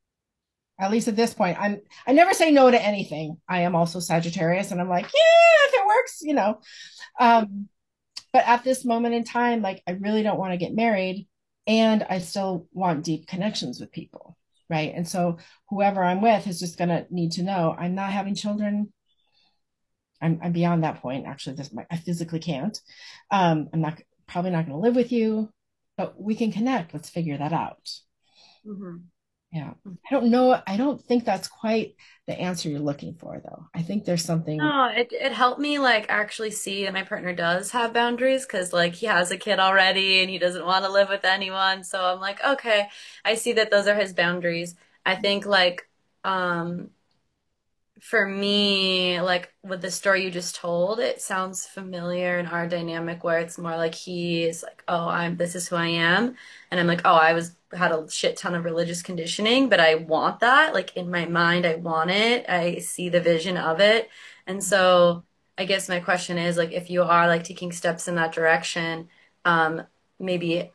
At least at this point, I'm I never say no to anything. I am also Sagittarius and I'm like, yeah, if it works, you know. Um, but at this moment in time, like I really don't want to get married and I still want deep connections with people. Right. And so whoever I'm with is just gonna need to know I'm not having children. I'm, I'm beyond that point. Actually, this I physically can't. Um, I'm not probably not going to live with you, but we can connect. Let's figure that out. Mhm. Yeah. I don't know. I don't think that's quite the answer you're looking for, though. I think there's something. No, it it helped me like actually see that my partner does have boundaries because like he has a kid already and he doesn't want to live with anyone. So I'm like, okay, I see that those are his boundaries. I think like um for me, like with the story you just told, it sounds familiar in our dynamic where it's more like he is like, oh, I'm this is who I am. And I'm like, oh, I was had a shit ton of religious conditioning, but I want that. Like in my mind, I want it. I see the vision of it. And so I guess my question is like if you are like taking steps in that direction, um, maybe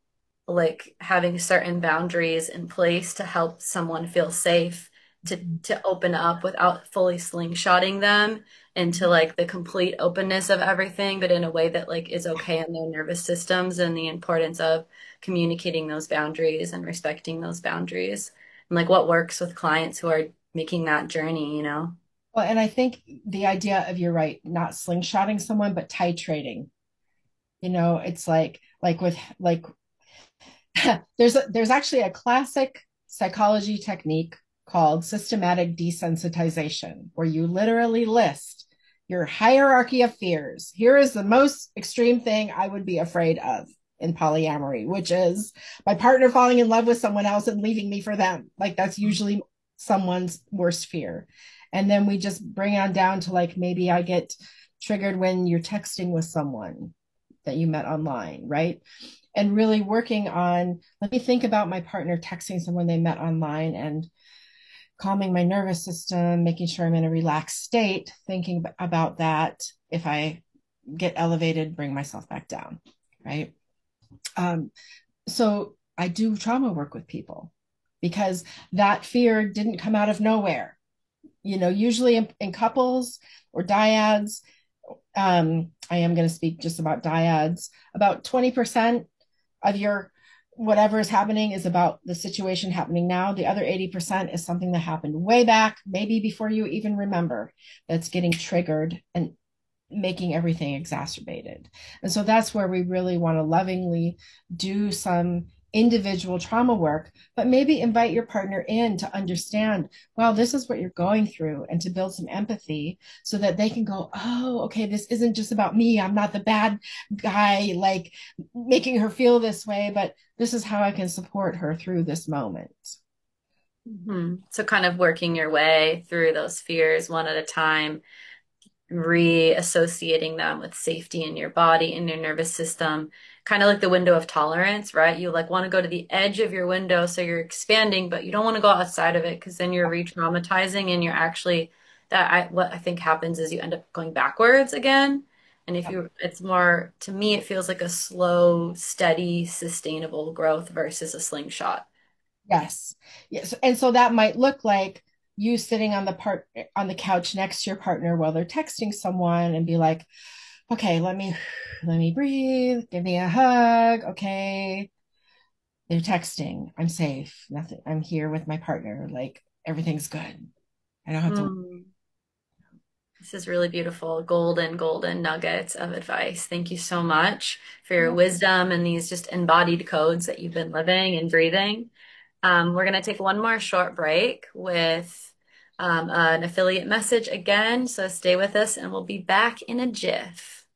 like having certain boundaries in place to help someone feel safe to to open up without fully slingshotting them into like the complete openness of everything, but in a way that like is okay in their nervous systems and the importance of communicating those boundaries and respecting those boundaries and like what works with clients who are making that journey, you know? Well, and I think the idea of, you're right, not slingshotting someone, but titrating. You know, it's like like with like there's a, there's actually a classic psychology technique called systematic desensitization, where you literally list your hierarchy of fears. Here is the most extreme thing I would be afraid of in polyamory, which is my partner falling in love with someone else and leaving me for them. Like that's usually someone's worst fear. And then we just bring on down to like maybe I get triggered when you're texting with someone that you met online, right? And really working on, let me think about my partner texting someone they met online and calming my nervous system, making sure I'm in a relaxed state, thinking about that. If I get elevated, bring myself back down, right? Um, so I do trauma work with people because that fear didn't come out of nowhere. You know, usually in, in couples or dyads, um, I am going to speak just about dyads, about twenty percent of your whatever is happening is about the situation happening now. The other eighty percent is something that happened way back, maybe before you even remember, that's getting triggered and making everything exacerbated. And so that's where we really want to lovingly do some individual trauma work, but maybe invite your partner in to understand, well, this is what you're going through, and to build some empathy so that they can go, oh, okay, this isn't just about me. I'm not the bad guy, like making her feel this way, but this is how I can support her through this moment. Mhm. So kind of working your way through those fears one at a time, reassociating them with safety in your body, in your nervous system, kind of like the window of tolerance, right? You like want to go to the edge of your window, so you're expanding, but you don't want to go outside of it because then you're re-traumatizing and you're actually that I what I think happens is you end up going backwards again. And if you, it's more, to me, it feels like a slow, steady, sustainable growth versus a slingshot. Yes. Yes. And so that might look like you sitting on the part on the couch next to your partner while they're texting someone and be like, okay, let me let me breathe, give me a hug. Okay. They're texting. I'm safe. Nothing. I'm here with my partner. Like everything's good. I don't have to. Mm. This is really beautiful. Golden, golden nuggets of advice. Thank you so much for your wisdom and these just embodied codes that you've been living and breathing. Um, we're going to take one more short break with um, an affiliate message again. So stay with us and we'll be back in a jiff.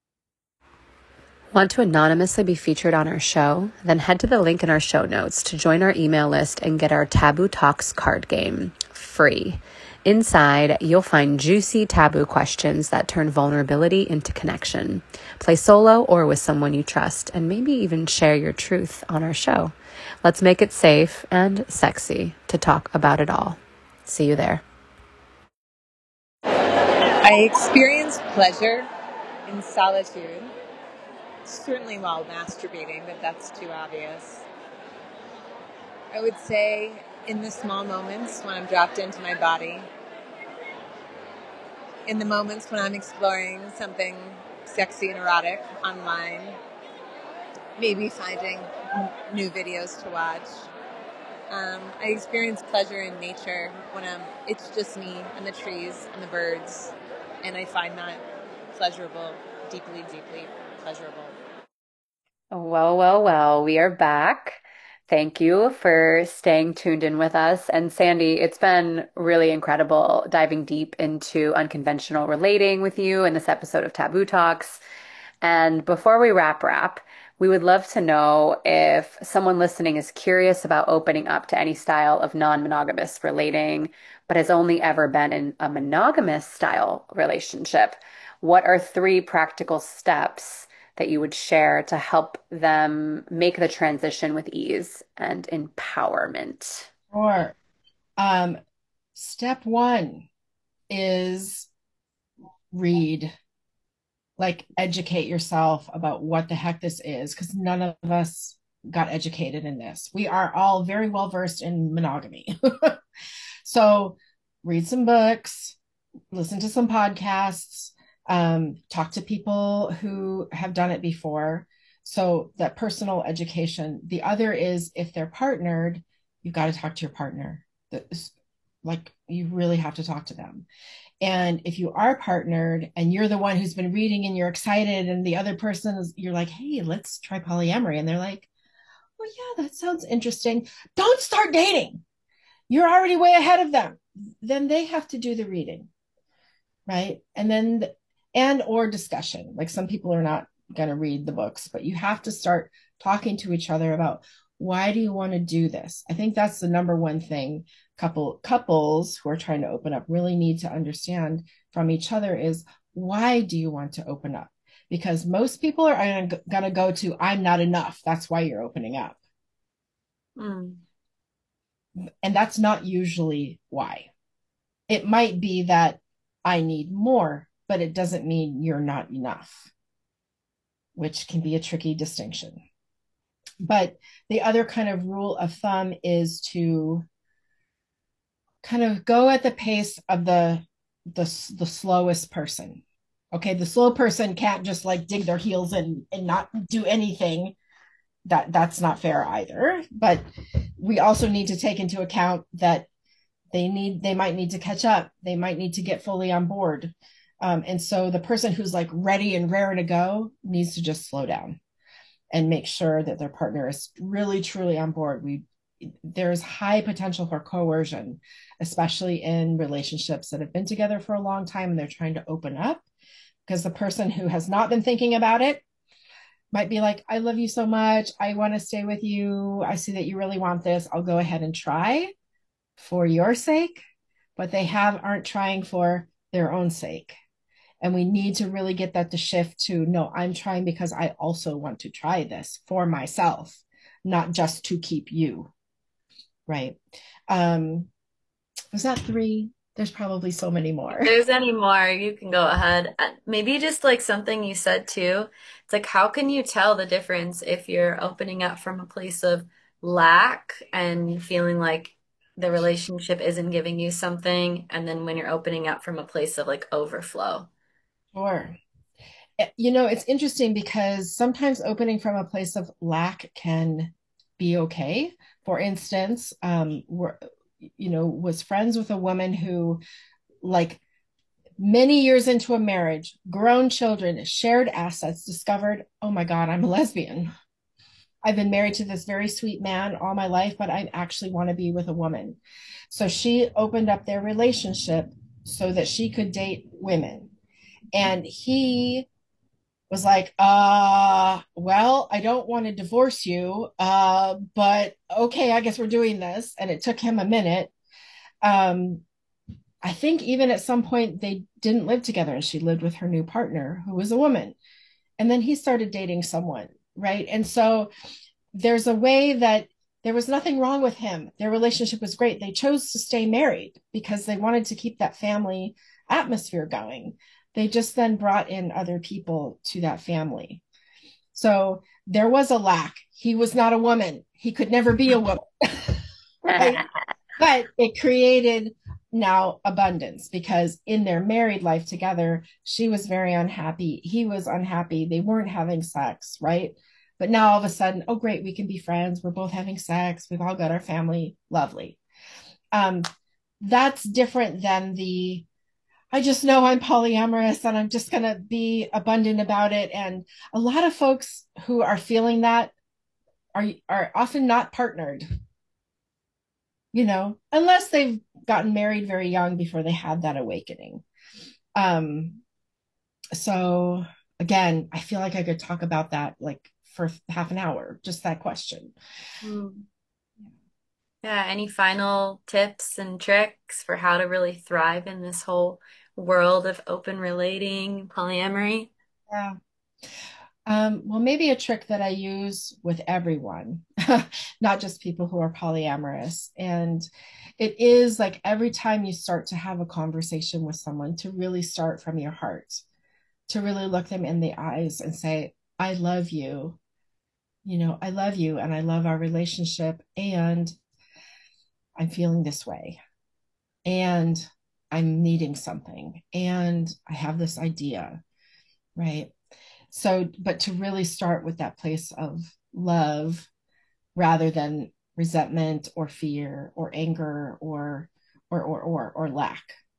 Want to anonymously be featured on our show? Then head to the link in our show notes to join our email list and get our Taboo Talks card game free. Inside, you'll find juicy taboo questions that turn vulnerability into connection. Play solo or with someone you trust, and maybe even share your truth on our show. Let's make it safe and sexy to talk about it all. See you there. I experience pleasure in solitude, certainly while masturbating, but that's too obvious. I would say in the small moments when I'm dropped into my body, in the moments when I'm exploring something sexy and erotic online, maybe finding n- new videos to watch. Um, I experience pleasure in nature when I'm, it's just me and the trees and the birds, and I find that pleasurable, deeply, deeply pleasurable. Well, well, well, we are back. Thank you for staying tuned in with us. And Sandy, it's been really incredible diving deep into unconventional relating with you in this episode of Taboo Talks. And before we wrap wrap, we would love to know if someone listening is curious about opening up to any style of non-monogamous relating, but has only ever been in a monogamous style relationship. What are three practical steps that you would share to help them make the transition with ease and empowerment? Or um, step one is read, like educate yourself about what the heck this is, because none of us got educated in this. We are all very well versed in monogamy. So read some books, listen to some podcasts, um, talk to people who have done it before. So that personal education. The other is if they're partnered, you've got to talk to your partner. Like you really have to talk to them. And if you are partnered and you're the one who's been reading and you're excited, and the other person is, you're like, hey, let's try polyamory. And they're like, well, yeah, that sounds interesting. Don't start dating. You're already way ahead of them. Then they have to do the reading, right? And then, and or discussion. Like some people are not going to read the books, but you have to start talking to each other about why do you want to do this? I think that's the number one thing couple couples who are trying to open up really need to understand from each other is why do you want to open up? Because most people are going to go to I'm not enough. That's why you're opening up. Mm. And that's not usually why. It might be that I need more, but it doesn't mean you're not enough, which can be a tricky distinction. But the other kind of rule of thumb is to kind of go at the pace of the the, the slowest person. Okay, the slow person can't just like dig their heels in and not do anything. That that's not fair either. But we also need to take into account that they need they might need to catch up. They might need to get fully on board. Um, and so the person who's like ready and raring to go needs to just slow down and make sure that their partner is really truly on board. We there's high potential for coercion, especially in relationships that have been together for a long time and they're trying to open up, because the person who has not been thinking about it might be like, I love you so much. I want to stay with you. I see that you really want this. I'll go ahead and try for your sake, but they have aren't trying for their own sake. And we need to really get that to shift to, no, I'm trying because I also want to try this for myself, not just to keep you. Right. Um, was that three? There's probably so many more. If there's any more, you can go ahead. Uh, Maybe just like something you said too. It's like, how can you tell the difference if you're opening up from a place of lack and feeling like the relationship isn't giving you something, and then when you're opening up from a place of like overflow? Sure. You know, it's interesting because sometimes opening from a place of lack can be okay. For instance, um, we're, you know, was friends with a woman who, like, many years into a marriage, grown children, shared assets, discovered, oh my God, I'm a lesbian. I've been married to this very sweet man all my life, but I actually want to be with a woman. So she opened up their relationship so that she could date women. And he was like, uh, well, I don't want to divorce you, uh, but okay, I guess we're doing this. And it took him a minute. Um, I think even at some point they didn't live together and she lived with her new partner, who was a woman. And then he started dating someone, right? And so there's a way that there was nothing wrong with him. Their relationship was great. They chose to stay married because they wanted to keep that family atmosphere going. They just then brought in other people to that family. So there was a lack. He was not a woman. He could never be a woman. Right? But it created now abundance because in their married life together, she was very unhappy. He was unhappy. They weren't having sex, right? But now all of a sudden, oh, great, we can be friends. We're both having sex. We've all got our family. Lovely. Um, that's different than the, I just know I'm polyamorous and I'm just going to be abundant about it. And a lot of folks who are feeling that are are often not partnered, you know, unless they've gotten married very young before they had that awakening. Um, so again, I feel like I could talk about that like for half an hour, just that question. Mm. Yeah, any final tips and tricks for how to really thrive in this whole world of open relating, polyamory? Yeah. Um, well, maybe a trick that I use with everyone, not just people who are polyamorous. And it is like every time you start to have a conversation with someone, to really start from your heart, to really look them in the eyes and say, I love you. You know, I love you and I love our relationship. And I'm feeling this way. And I'm needing something. And I have this idea, right? So, but to really start with that place of love rather than resentment or fear or anger or or or or, or lack.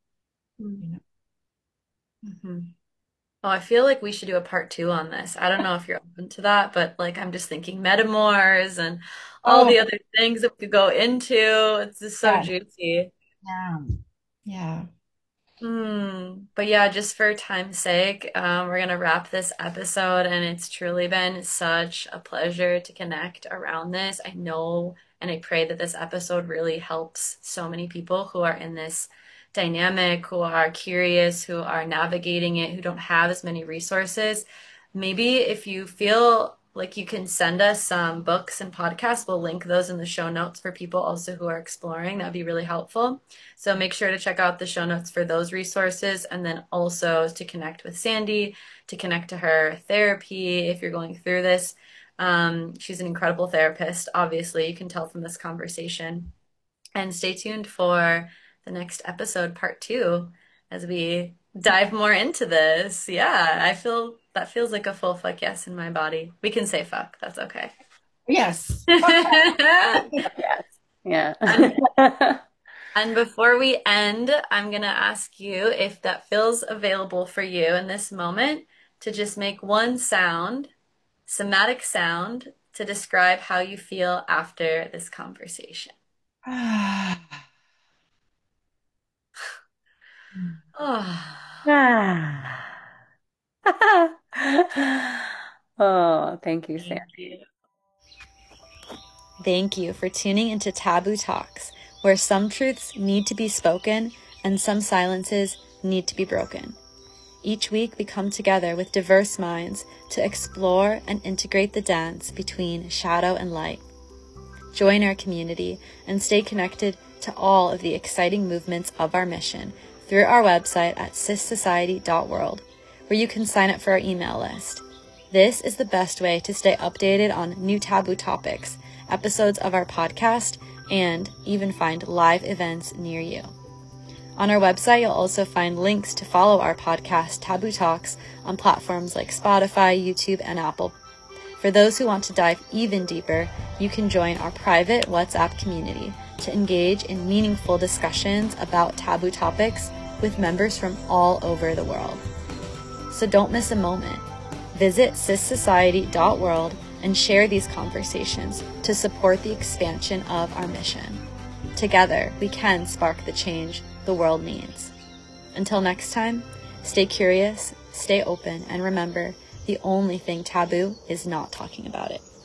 You know? Mm-hmm. Oh, I feel like we should do a part two on this. I don't know if you're open to that, but like I'm just thinking metamors and all Oh, the other things that we could go into. It's just so yeah, juicy. yeah, yeah. Hmm. But yeah, just for time's sake, um, we're gonna wrap this episode, and it's truly been such a pleasure to connect around this. I know, and I pray that this episode really helps so many people who are in this dynamic, who are curious, who are navigating it, who don't have as many resources. Maybe if you feel like you can send us some books and podcasts, we'll link those in the show notes for people also who are exploring. That'd be really helpful. So make sure to check out the show notes for those resources, and then also to connect with Sandy, to connect to her therapy if you're going through this. Um, she's an incredible therapist, obviously, you can tell from this conversation. And stay tuned for the next episode, part two, as we dive more into this. Yeah, I feel that feels like a full fuck yes in my body. We can say fuck, that's okay. Yes. Yes. Yeah. And And before we end, I'm going to ask you if that feels available for you in this moment to just make one sound, somatic sound, to describe how you feel after this conversation. Oh, Oh, thank you, Sam. thank you. Thank you for tuning into Taboo Talks, where some truths need to be spoken and some silences need to be broken. Each week we come together with diverse minds to explore and integrate the dance between shadow and light. Join our community and stay connected to all of the exciting movements of our mission through our website at cis society dot world, where you can sign up for our email list. This is the best way to stay updated on new taboo topics, episodes of our podcast, and even find live events near you. On our website, you'll also find links to follow our podcast, Taboo Talks, on platforms like Spotify, YouTube, and Apple. For those who want to dive even deeper, you can join our private WhatsApp community to engage in meaningful discussions about taboo topics with members from all over the world. So don't miss a moment. Visit cis society dot world and share these conversations to support the expansion of our mission. Together, we can spark the change the world needs. Until next time, stay curious, stay open, and remember, the only thing taboo is not talking about it.